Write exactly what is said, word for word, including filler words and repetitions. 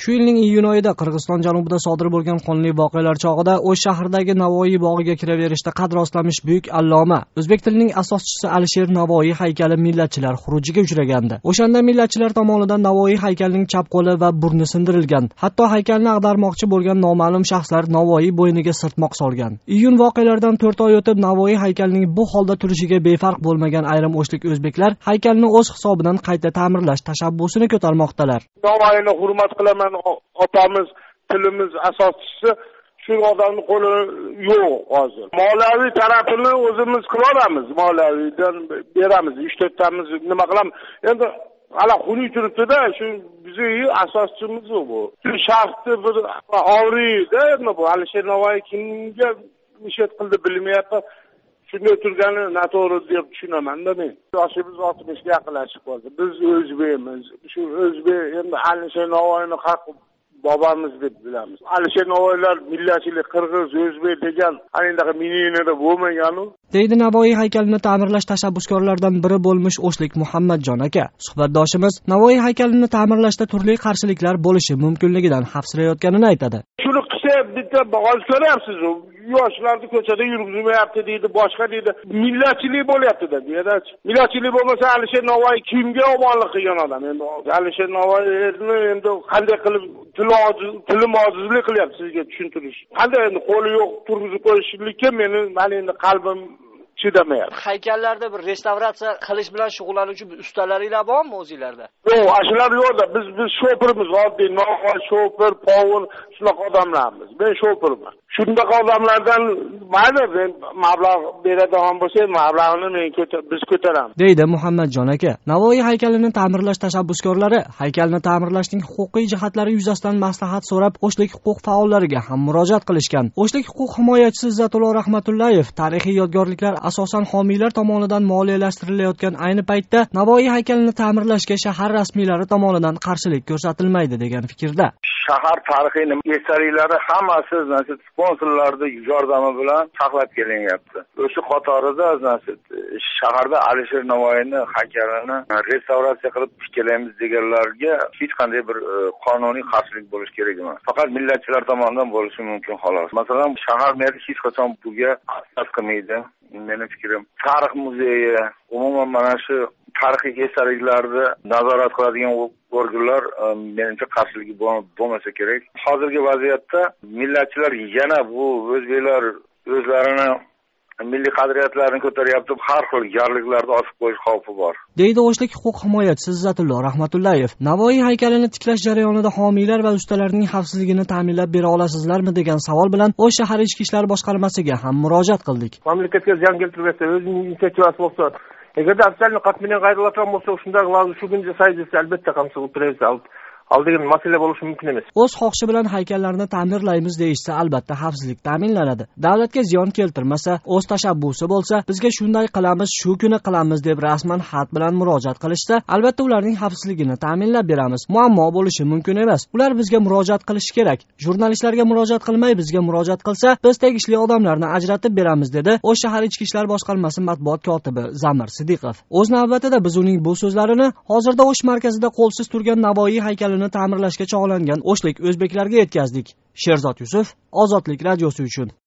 Shu yilning iyun oyida Qirg'iziston janubida sodir bo'lgan qonli voqealar chog'ida O'sh shahridagi Navoiy bog'iga kiraverishda qad rostlamish buyuk alloma, o'zbek tilining asoschisi Alisher Navoiy haykali millatchilar xurujiga uchragandi. O'shanda millatchilar tomonidan Navoiy haykalining chap qo'li va burni sindirilgan. Hatto haykalni ag'darmoqchi bo'lgan noma'lum shaxslar Navoiy bo'yniga sirtmoq solgan. Iyun voqealaridan to'rt oy o'tib Navoiy haykalining bu holda turishiga befarq bo'lmagan ayrim o'shlik o'zbeklar haykalni o'z hisobidan qayta ta'mirlash tashabbusini ko'tarmoqdalar. Navoiyni hurmat qilaman, otamiz, tilimiz asoschisi, shu odamning qo'li yo'q hozir. Moliyaviy tarafini o'zimiz qila olamiz, moliyaviydan beramiz, uch to'rt tamiz nima qilamiz. Endi ala xunuk turibdi-da, shu bizning asoschimiz bu. Shu shaxsni bir ovriyda, endi bu Alisher Navoiy kimga nishat qildi bilmayapman. Shunday turgani noto'g'ri deb tushunaman-da men. Yoshimiz oltmishga yaqinlashib qoldi. Biz o'zbekmiz. Shu o'zbek endi Alisher Navoiyni haq bobomiz deb bilamiz. Alisher Navoiylar millatchilik, qirg'iz, o'zbek degan anaqa miniyada bo'lmagan-u. Deydi Navoiy haykalini ta'mirlash tashabbuskorlaridan biri bo'lmish o'shlik Muhammadjon aka. Suhbatdoshimiz Navoiy haykalini ta'mirlashda turli qarshiliklar bo'lishi mumkinligidan xavfsirayotganini aytadi. Shuni qilsa bitta hozir ko'ryapsiz, yoshlarni ko'chada yurgizmayapti deydi, boshqa deydi. Millatchilik bo'lyapti-da, deydi. Millatchilik bo'lmasa Alisher Navoiy kimga omonlik qilgan odam? Endi Alisher Navoiyni endi qanday qilib tilim ojizlik qilyapti sizga tushuntirish. Qanday endi qo'li yo'q turg'izib qo'yishlikka meni meni endi qalbim chidamayapti. Haykallarda bir restavratsiya qilish bilan shug'ullanuvchi ustalaringlar bormi o'zingizlarda? Yo'q, ashular yo'qda. Biz biz shofirmiz, oddiy noqoy shofir, povul, shunaqa odamlarmiz. Men shofirman. Shunday odamlardan mayli, men mablag' beradigan bo'lsa, mablag'ini men biz ko'taramiz. Deydi Muhammadjon aka. Navoiy haykalini ta'mirlash tashabbuskorlari haykalni ta'mirlashning huquqiy jihatlari yuzasidan maslahat so'rab, O'shlik huquq faollariga ham murojaat qilishgan. O'shlik huquq himoyachisi Izzatullo Rahmatullayev tarixiy yodgorliklar asosan homiylar tomonidan moliyalashtiriladigan ayni paytda Navoiy haykalini ta'mirlashga shahar rasmiylari tomonidan qarshilik ko'rsatilmaydi degan fikrda. Shahar tarixining esariklari hammasi nasib sponsorlarning yordami bilan saqlab kelinyapti. O'sha qatorida nasib shaharda Alisher Navoiyni haykalini restavratsiya qilib tiklaymiz deganlarga hech qanday bir qonuniy qarshilik bo'lish kerak emas. Faqat millatchilar tomonidan bo'lishi mumkin xolos. Masalan, shahar meri hech qachon bunga asas qilmaydi. Mening fikrim, tarix muzeyi, umuman mana shu tarixiy esarliklarni nazorat qiladigan organlar menimcha qarshiligi bo'lmasa kerak. Hozirgi vaziyatda millatchilar yana bu o'zbeklar o'zlarini milliy qadriyatlarini ko'taryapti, har xil yarliklarni osib qo'yish xavfi bor. Deydi O'shlik huquq himoyachisi Izzatullo Rahmatullayev. Navoiy haykalini tiklash jarayonida homiylar va ustalarning xavfsizligini ta'minlab bera olasizlarmi degan savol bilan O'sh shahar ichki ishlar boshqarmasiga ham murojaat qildik. Mamlakatga ziyon keltirmasa, o'zining inisiativasi bo'lsa, agarda afzalni qatmiyan qayriladigan bo'lsa, shunday qiladi, shu kun jasaydi, albatta qamsa o'tiramiz. Aldigan masala bo'lishi mumkin emas. O'z xohishi bilan haykallarni ta'mirlaymiz deyishsa, albatta xavfsizlik ta'minlanadi. Davlatga ziyon keltirmasa, o'z tashabbusi bo'lsa, bizga shunday qilamiz, shu kuni qilamiz deb rasman xat bilan murojaat qilishsa, albatta ularning xavfsizligini ta'minlab beramiz. Muammo bo'lishi mumkin emas. Ular bizga murojaat qilishi kerak. Jurnalistlarga murojaat qilmay, bizga murojaat qilsa, biz tegishli odamlarni ajratib beramiz dedi O'sh shahar ichki ishlar boshqarmasi matbuot kotibi Zamir Sidiqov. O'z navbatida biz uning bu so'zlarini hozirda O'sh markazida qo'lsiz turgan Navoiy haykalini ta'mirlashga chog'langan o'shlik o'zbeklarga yetkazdik. Sherzod Yusuf, Ozodlik radiosi uchun.